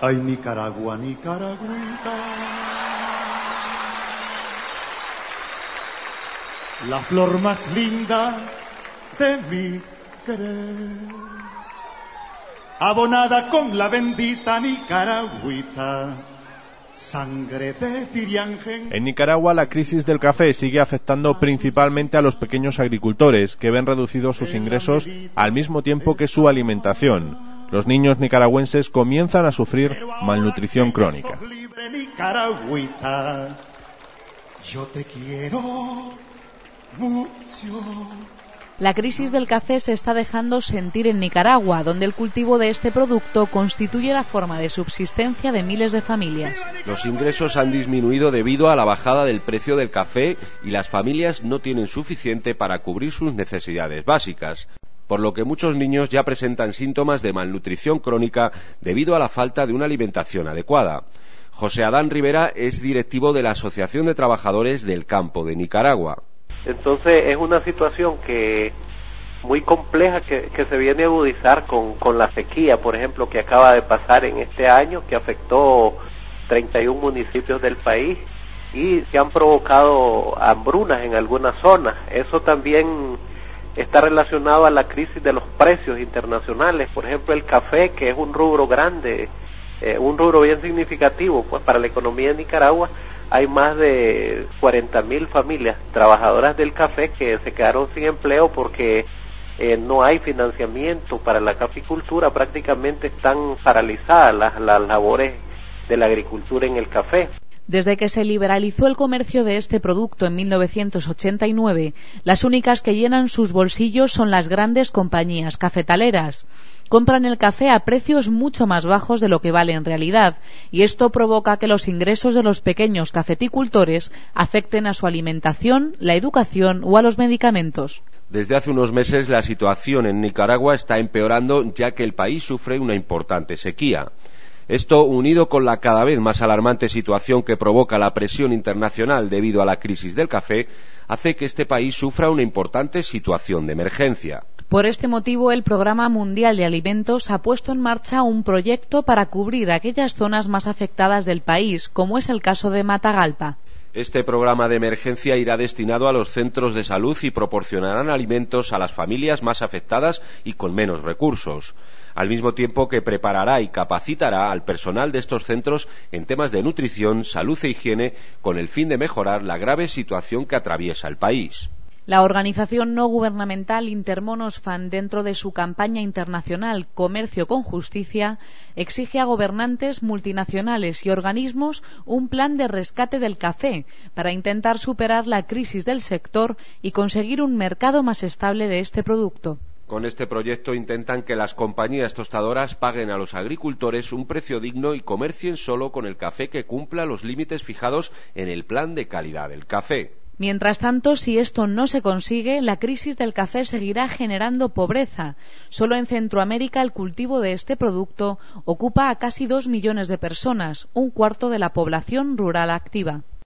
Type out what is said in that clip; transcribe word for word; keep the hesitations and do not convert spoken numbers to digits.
Ay, Nicaragua, Nicaragüita, la flor más linda de mi querer, abonada con la bendita Nicaragüita, sangre de Tiriangen. En Nicaragua, la crisis del café sigue afectando principalmente a los pequeños agricultores, que ven reducidos sus ingresos al mismo tiempo que su alimentación. Los niños nicaragüenses comienzan a sufrir malnutrición crónica. Nicaragüita, yo te quiero mucho. La crisis del café se está dejando sentir en Nicaragua, donde el cultivo de este producto constituye la forma de subsistencia de miles de familias. Los ingresos han disminuido debido a la bajada del precio del café y las familias no tienen suficiente para cubrir sus necesidades básicas, por lo que muchos niños ya presentan síntomas de malnutrición crónica debido a la falta de una alimentación adecuada. José Adán Rivera es directivo de la Asociación de Trabajadores del Campo de Nicaragua. Entonces es una situación que muy compleja que, que se viene a agudizar con, con la sequía, por ejemplo, que acaba de pasar en este año, que afectó treinta y un municipios del país y se han provocado hambrunas en algunas zonas. Eso también está relacionado a la crisis de los precios internacionales. Por ejemplo, el café, que es un rubro grande, eh, un rubro bien significativo pues para la economía de Nicaragua. Hay más de cuarenta mil familias trabajadoras del café que se quedaron sin empleo porque eh, no hay financiamiento para la caficultura. Prácticamente están paralizadas las, las labores de la agricultura en el café. Desde que se liberalizó el comercio de este producto en mil novecientos ochenta y nueve, las únicas que llenan sus bolsillos son las grandes compañías cafetaleras. Compran el café a precios mucho más bajos de lo que vale en realidad, y esto provoca que los ingresos de los pequeños cafeticultores afecten a su alimentación, la educación o a los medicamentos. Desde hace unos meses la situación en Nicaragua está empeorando, ya que el país sufre una importante sequía. Esto, unido con la cada vez más alarmante situación que provoca la presión internacional debido a la crisis del café, hace que este país sufra una importante situación de emergencia. Por este motivo, el Programa Mundial de Alimentos ha puesto en marcha un proyecto para cubrir aquellas zonas más afectadas del país, como es el caso de Matagalpa. Este programa de emergencia irá destinado a los centros de salud y proporcionarán alimentos a las familias más afectadas y con menos recursos, al mismo tiempo que preparará y capacitará al personal de estos centros en temas de nutrición, salud e higiene, con el fin de mejorar la grave situación que atraviesa el país. La organización no gubernamental Intermonosfan, dentro de su campaña internacional Comercio con Justicia, exige a gobernantes, multinacionales y organismos un plan de rescate del café para intentar superar la crisis del sector y conseguir un mercado más estable de este producto. Con este proyecto intentan que las compañías tostadoras paguen a los agricultores un precio digno y comercien solo con el café que cumpla los límites fijados en el plan de calidad del café. Mientras tanto, si esto no se consigue, la crisis del café seguirá generando pobreza. Solo en Centroamérica el cultivo de este producto ocupa a casi dos millones de personas, un cuarto de la población rural activa.